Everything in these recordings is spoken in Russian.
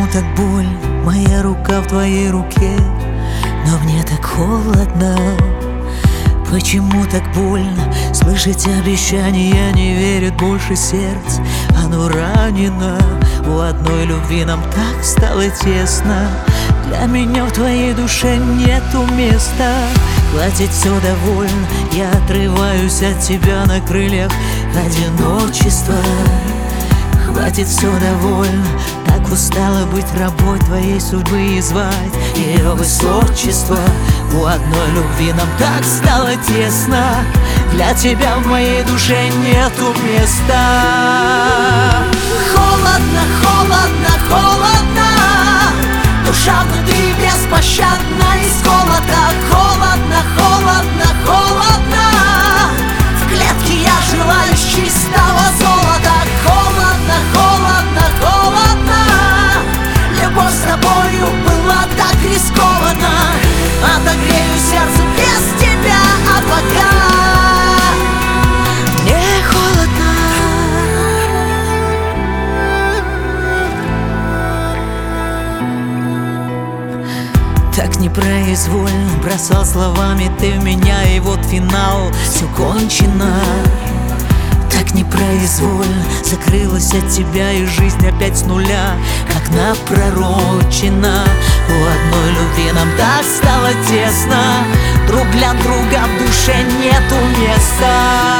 Почему так больно? Моя рука в твоей руке, но мне так холодно. Почему так больно слышать обещания? Не верит больше сердце, оно ранено. У одной любви нам так стало тесно. Для меня в твоей душе нету места. Хватит, все довольно, я отрываюсь от тебя на крыльях одиночества. Хватит, все довольно, так устала быть рабой твоей судьбы и звать ее высочество. У одной любви нам так стало тесно. Для тебя в моей душе нету места. Холодно, холодно, холодно, душа внутри беспощадна из голода. Холодно, холодно, холодно, в клетке я желаю чистого золота. Холодно, холодно, холодно, любовь с тобою была так рискована. Отогрею сердце без тебя, а пока мне холодно. Так непроизвольно бросал словами ты в меня, и вот финал, все кончено. Так непроизвольно закрылась от тебя, и жизнь опять с нуля, как напророчена. У одной любви нам так стало тесно. Друг для друга в душе нету места.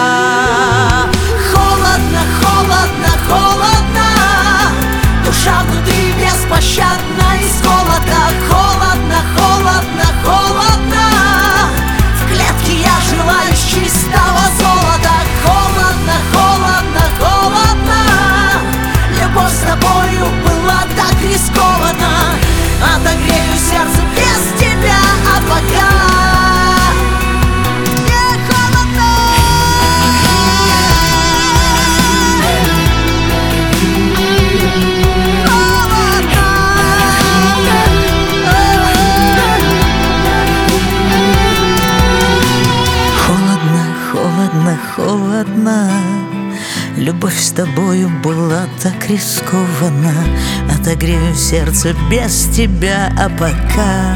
Холодно, холодно, холодно, душа внутри беспощадна из голода. Холодно, холодно, холодно, в клетке я желаю чистого золота. Холодно, холодно, холодно, любовь с тобою была так рискована. Отогрею сердце без тебя, а пока мне холодно. Холодно, холодно, холодно, любовь с тобою была так рискована. Отогрею сердце без тебя, а пока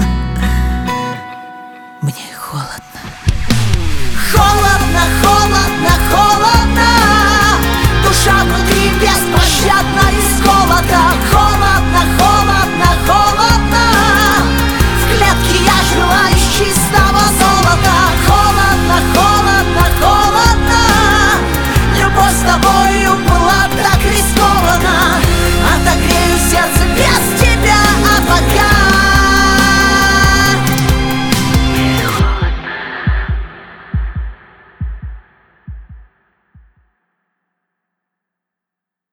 мне холодно. Холодно, холодно, холодно, душа внутри беспощадна